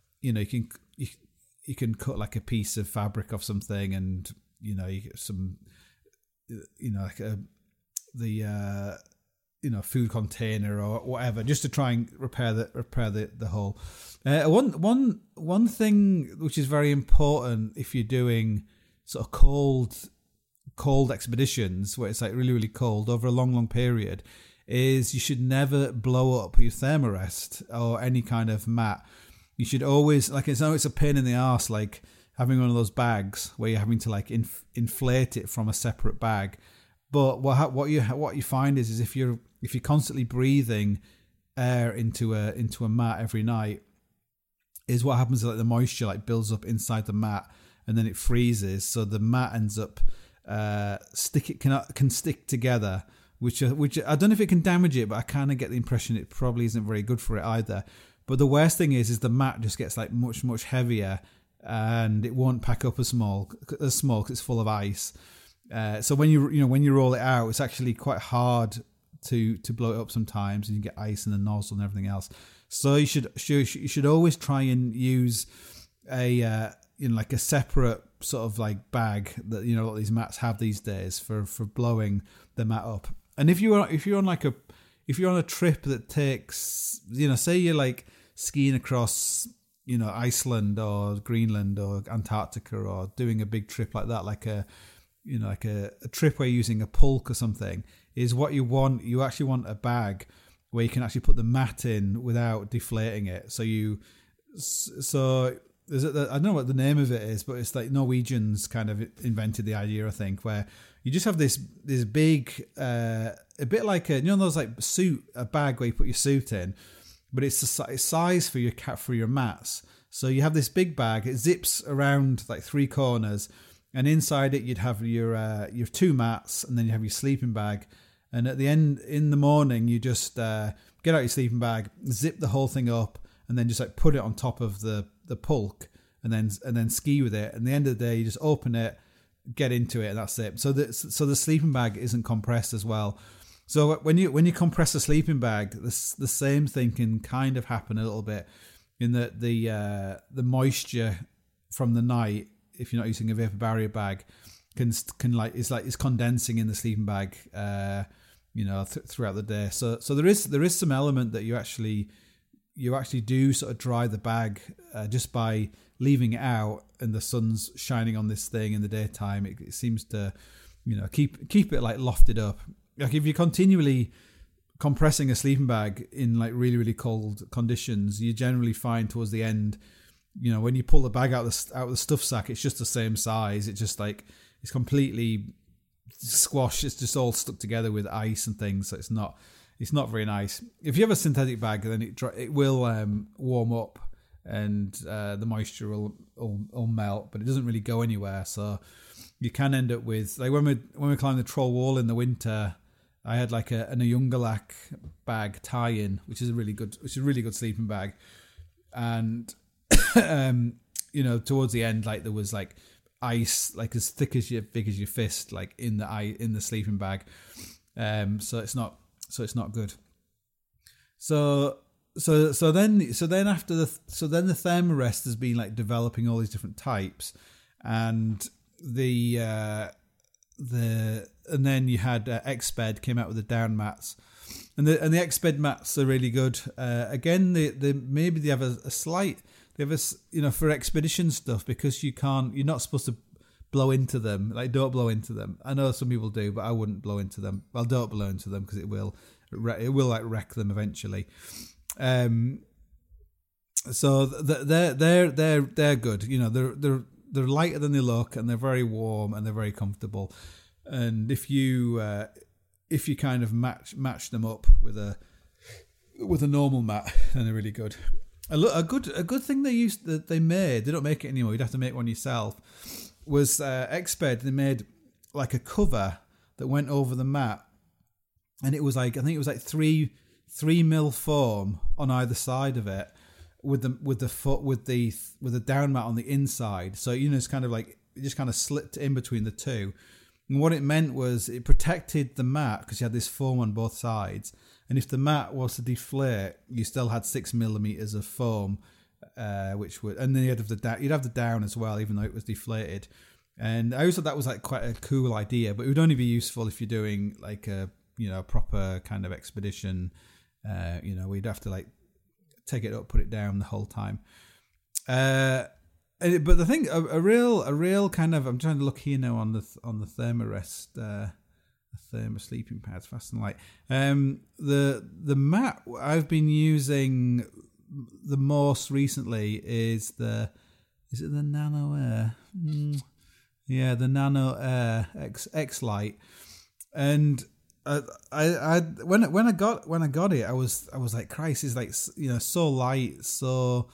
you can cut like a piece of fabric off something, and you get some, like food container or whatever, just to try and repair the hole. One thing which is very important if you're doing sort of cold expeditions where it's like really, really cold over a long period, is you should never blow up your thermarest or any kind of mat. You should always, like, it's a pain in the arse, like having one of those bags where you're having to like inflate it from a separate bag. But what you find is if you're constantly breathing air into a mat every night, is what happens is like the moisture like builds up inside the mat and then it freezes, so the mat ends up can stick together, which I don't know if it can damage it, but I kind of get the impression it probably isn't very good for it either. But the worst thing is the mat just gets like much heavier, and it won't pack up as small because it's full of ice. So when you roll it out, it's actually quite hard to blow it up sometimes, and you get ice in the nozzle and everything else. So you should always try and use a like a separate sort of like bag that a lot of these mats have these days for blowing the mat up. And if you're on a trip that takes, say you're like skiing across Iceland or Greenland or Antarctica, or doing a big trip like that, like a trip where you're using a pulk or something, is what you want. You actually want a bag where you can actually put the mat in without deflating it. So there's I don't know what the name of it is, but it's like Norwegians kind of invented the idea, I think, where you just have this big, a bit like those like a bag where you put your suit in, but it's the size for your mats. So you have this big bag, it zips around like three corners, and inside it you'd have your two mats, and then you have your sleeping bag. And at the end, in the morning, you just get out your sleeping bag, zip the whole thing up, and then just like put it on top of the pulk, and then ski with it. And at the end of the day, you just open it, get into it, and that's it. So the sleeping bag isn't compressed as well. So when you compress a sleeping bag, the same thing can kind of happen a little bit, in that the moisture from the night, if you're not using a vapor barrier bag, is condensing in the sleeping bag, throughout the day. So there is some element that you actually do sort of dry the bag just by leaving it out and the sun's shining on this thing in the daytime. It seems to, keep it like lofted up. Like if you're continually compressing a sleeping bag in like really, really cold conditions, you generally find towards the end, when you pull the bag out of the stuff sack, it's just the same size. It's just like, it's completely squashed. It's just all stuck together with ice and things. So it's not very nice. If you have a synthetic bag, then it will warm up and the moisture will melt, but it doesn't really go anywhere. So you can end up with, like when we climbed the Troll Wall in the winter, I had like an Ayungalac bag tie-in, which is a really good sleeping bag, and towards the end, like there was like ice like as big as your fist, like in the sleeping bag, so it's not good. So then the Thermarest has been like developing all these different types, and and then you had Exped came out with the down mats, and the Exped mats are really good. Again, they have a slight, for expedition stuff, because you're not supposed to blow into them. Like, don't blow into them. I know some people do, but I wouldn't blow into them. Well, don't blow into them because it will like wreck them eventually. So they're good. They're lighter than they look, and they're very warm, and they're very comfortable. And if you kind of match them up with a normal mat, then they're really good. A good thing they made. They don't make it anymore. You'd have to make one yourself. Was Exped? They made like a cover that went over the mat, and it was like, I think it was like 3 mil foam on either side of it, with the down mat on the inside. So it's kind of like it just kind of slipped in between the two. And what it meant was it protected the mat because you had this foam on both sides. And if the mat was to deflate, you still had 6 millimeters of foam, which would, and then you'd have the down as well, even though it was deflated. And I always thought that was like quite a cool idea, but it would only be useful if you're doing like a proper kind of expedition. We'd have to like take it up, put it down the whole time. But the thing, a real kind of, I'm trying to look here now on the Thermarest, the Therma sleeping pads, fast and light. The mat I've been using the most recently is it the Nano Air? Yeah, the Nano Air X Lite. And I when I got it, I was like, Christ, it's like so light, so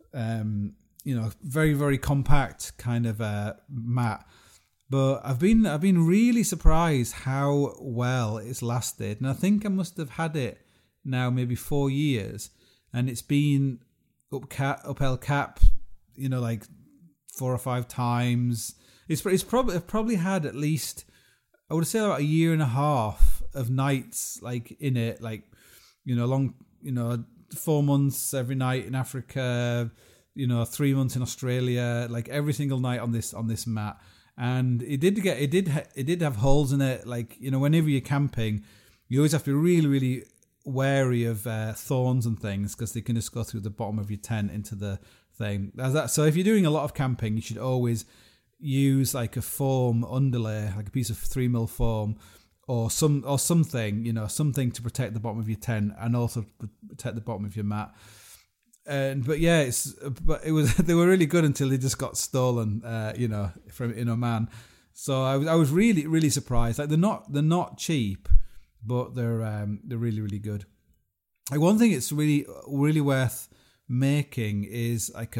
very, very compact kind of mat. But I've been really surprised how well it's lasted, and I think I must have had it now maybe 4 years, and it's been up El Cap, like 4 or 5 times. I've probably had at least, I would say, about a year and a half of nights like in it, like long, 4 months every night in Africa, 3 months in Australia, like every single night on this mat. And it did have holes in it. Like, whenever you're camping, you always have to be really, really wary of thorns and things, because they can just go through the bottom of your tent into the thing. So if you're doing a lot of camping, you should always use like a foam underlay, like a piece of 3 mil foam, or something, something to protect the bottom of your tent and also protect the bottom of your mat. But it was they were really good until they just got stolen, from in Oman. So I was really, really surprised. Like they're not cheap, but they're really, really good. Like one thing it's really, really worth making is like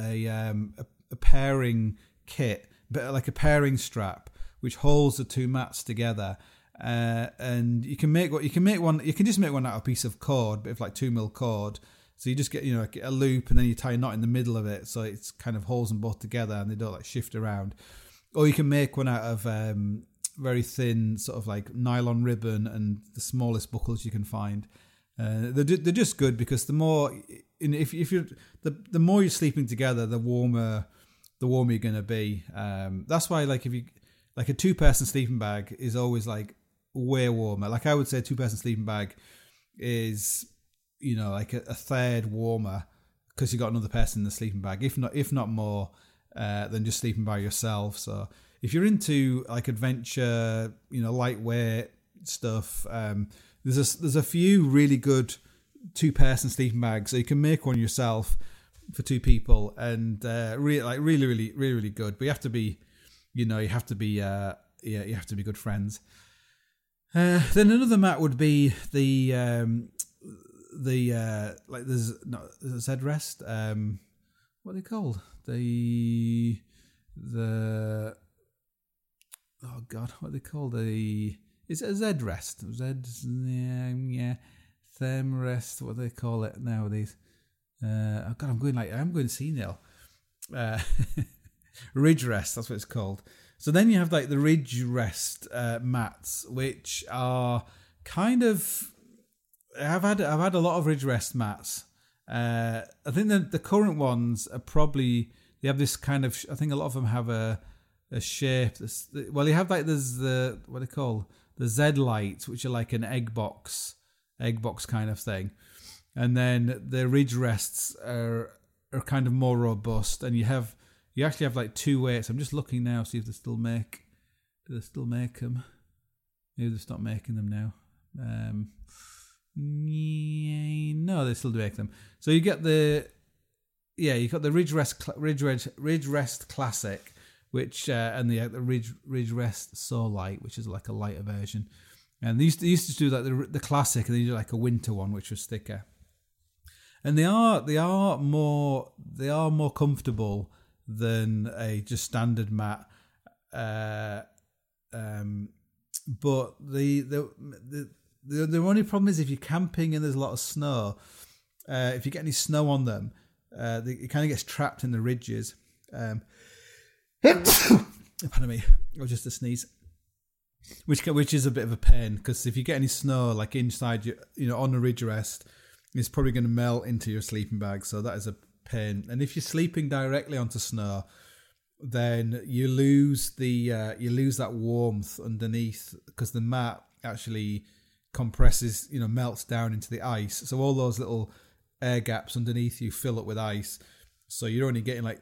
a pairing kit, but like a pairing strap which holds the two mats together. And you can just make one out of a piece of cord, but of like 2 mil cord. So you just get, a loop, and then you tie a knot in the middle of it, so it's kind of holds them both together and they don't like shift around. Or you can make one out of very thin sort of like nylon ribbon and the smallest buckles you can find. They're just good because the more the more you're sleeping together, the warmer you're gonna be. That's why, like, if you like a 2-person sleeping bag is always like way warmer. Like I would say, a 2-person sleeping bag is, like a third warmer because you got another person in the sleeping bag, if not more, than just sleeping by yourself. So if you're into like adventure, lightweight stuff, there's a few really good 2-person sleeping bags. So you can make one yourself for 2 people, and really good. But you have to be, you have to be good friends. Then another mat would be the there's Z-Rest. What are they called? The oh god, what are they called? Is it a Z-Rest? Thermarest. What do they call it nowadays? Oh god, I'm going senile. Ridge Rest. That's what it's called. So then you have like the Ridge Rest mats, which are kind of. I've had a lot of Ridge Rest mats. I think the current ones are probably, they have this kind of. I think a lot of them have a shape. Well, you have like there's the, what they call, the Z-Lite, which are like an egg box kind of thing, and then the Ridge Rests are kind of more robust, and you actually have like 2 weights. I'm just looking now, see if they still make. Do they still make them? Maybe they've stopped making them now. No, they still do make them. So you get you got the Ridge Rest Classic, which and the Ridge Rest So Light, which is like a lighter version. And they used to do like the Classic, and then you do like a winter one, which was thicker. And they are more comfortable than a just standard mat. But the only problem is if you're camping and there's a lot of snow, if you get any snow on them, it kind of gets trapped in the ridges. Pardon me, or just a sneeze. Which is a bit of a pain, because if you get any snow like inside on the Ridge Rest, it's probably going to melt into your sleeping bag. So that is a pain. And if you're sleeping directly onto snow, then you lose that warmth underneath, because the mat actually compresses, melts down into the ice. So all those little air gaps underneath you fill up with ice. So you're only getting like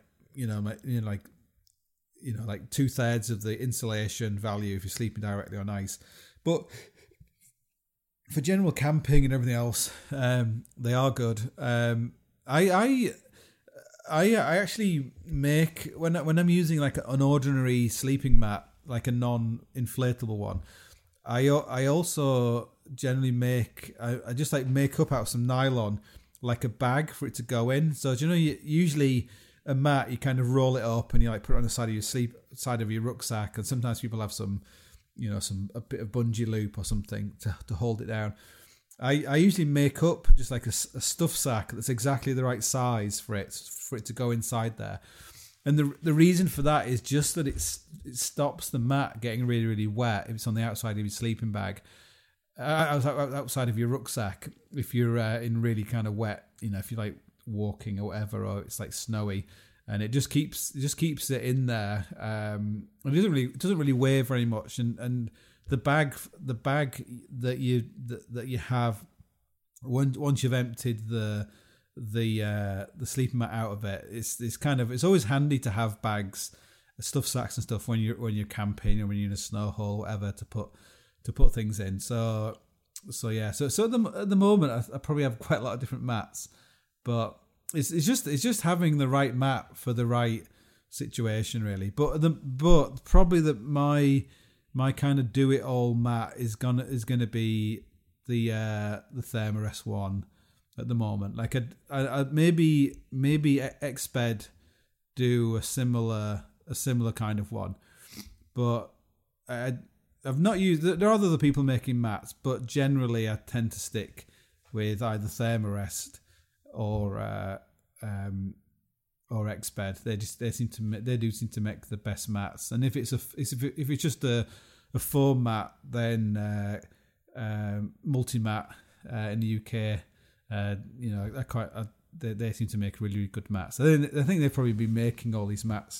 2/3 of the insulation value if you're sleeping directly on ice. But for general camping and everything else, they are good. I actually make, when I'm using like an ordinary sleeping mat, like a non-inflatable one, I also generally make up out of some nylon, like a bag for it to go in. So usually a mat, you kind of roll it up and you like put it on the side of your rucksack, and sometimes people have some a bit of bungee loop or something to hold it down. I usually make up just like a stuff sack that's exactly the right size for it to go inside there. And the reason for that is just that it stops the mat getting really, really wet if it's on the outside of your sleeping bag, outside of your rucksack. If you're in really kind of wet, if you're like walking or whatever, or it's like snowy, and it just keeps it in there. It doesn't really weigh very much, and the bag that you have, once you've emptied the sleeping mat out of it, it's always handy to have bags, stuff sacks and stuff when you're camping or when you're in a snow hole, whatever, to put things in. So yeah. So at the moment, I probably have quite a lot of different mats, but it's just having the right mat for the right situation, really. But probably that my kind of do it all mat is gonna be the Thermarest one at the moment. Like I maybe Exped do a similar kind of one, but I've not used. There are other people making mats, but generally I tend to stick with either Thermarest or Exped. They do seem to make the best mats. And if it's just a foam mat, then Multimat in the UK, they seem to make really, really good mats. I think they've probably been making all these mats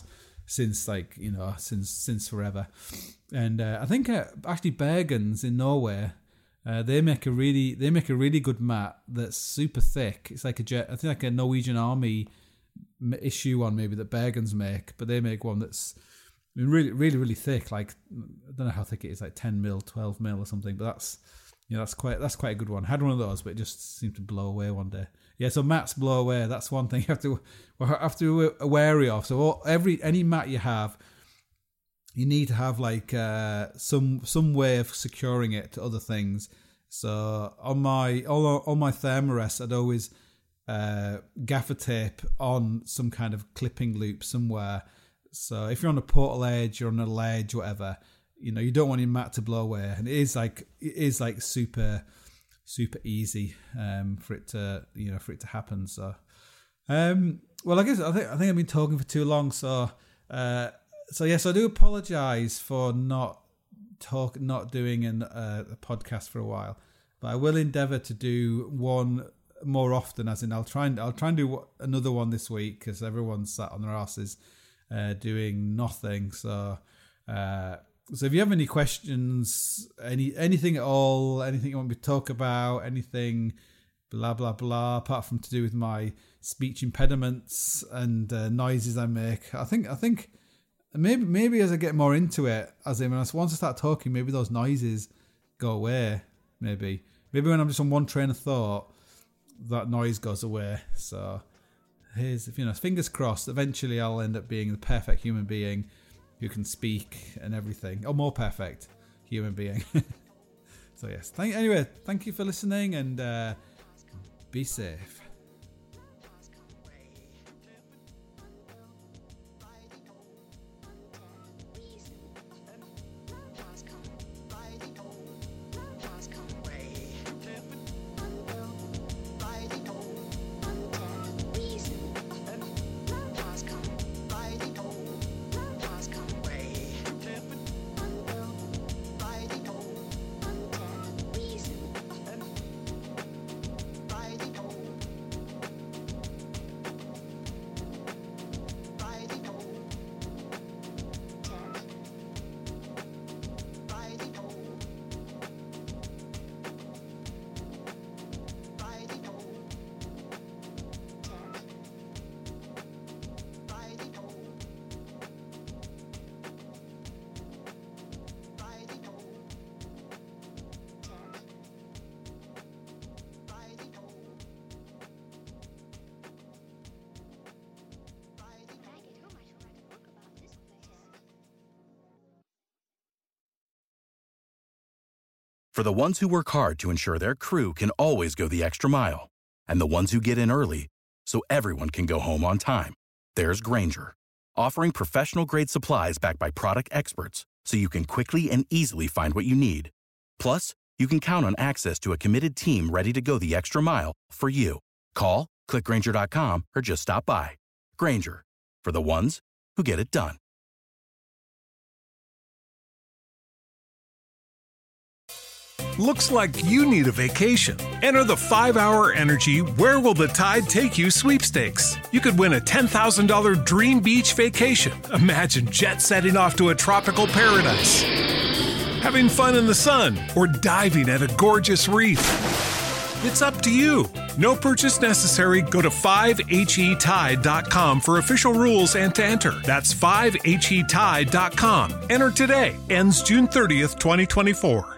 since since forever. And I think actually Bergens in Norway, they make a really good mat that's super thick. It's like a Norwegian Army issue one maybe that Bergens make, but they make one that's really, really, really thick. Like, I don't know how thick it is, like 10 mil, 12 mil or something. But that's quite a good one. I had one of those, but it just seemed to blow away one day. Yeah, so mats blow away. That's one thing you have to be wary of. So any mat you have, you need to have like some way of securing it to other things. So on my Thermarest, I'd always gaffer tape on some kind of clipping loop somewhere. So if you're on a portal edge, you're on a ledge, whatever, you don't want your mat to blow away. And it is like super, super easy for it to happen. So, well, I think I've been talking for too long. So yes, I do apologise for not doing a podcast for a while, but I will endeavour to do one more often. As in, I'll try and do another one this week because everyone's sat on their asses doing nothing. So if you have any questions, anything at all, anything you want me to talk about, anything blah blah blah, apart from to do with my speech impediments and noises I make, I think. Maybe as I get more into it, once I start talking, maybe those noises go away. Maybe when I'm just on one train of thought, that noise goes away. So fingers crossed. Eventually, I'll end up being the perfect human being who can speak and everything, or more perfect human being. So yes, thank you for listening, and be safe.
For the ones who work hard to ensure their crew can always go the extra mile, and the ones who get in early so everyone can go home on time, there's Grainger, offering professional-grade supplies backed by product experts so you can quickly and easily find what you need. Plus, you can count on access to a committed team ready to go the extra mile for you. Call, click Grainger.com, or just stop by. Grainger, for the ones who get it done.
Looks like you need a vacation. Enter the 5-Hour Energy Where Will the Tide Take You sweepstakes. You could win a $10,000 dream beach vacation. Imagine jet setting off to a tropical paradise, having fun in the sun, or diving at a gorgeous reef. It's up to you. No purchase necessary. Go to 5HETide.com for official rules and to enter. That's 5HETide.com. Enter today. Ends June 30th, 2024.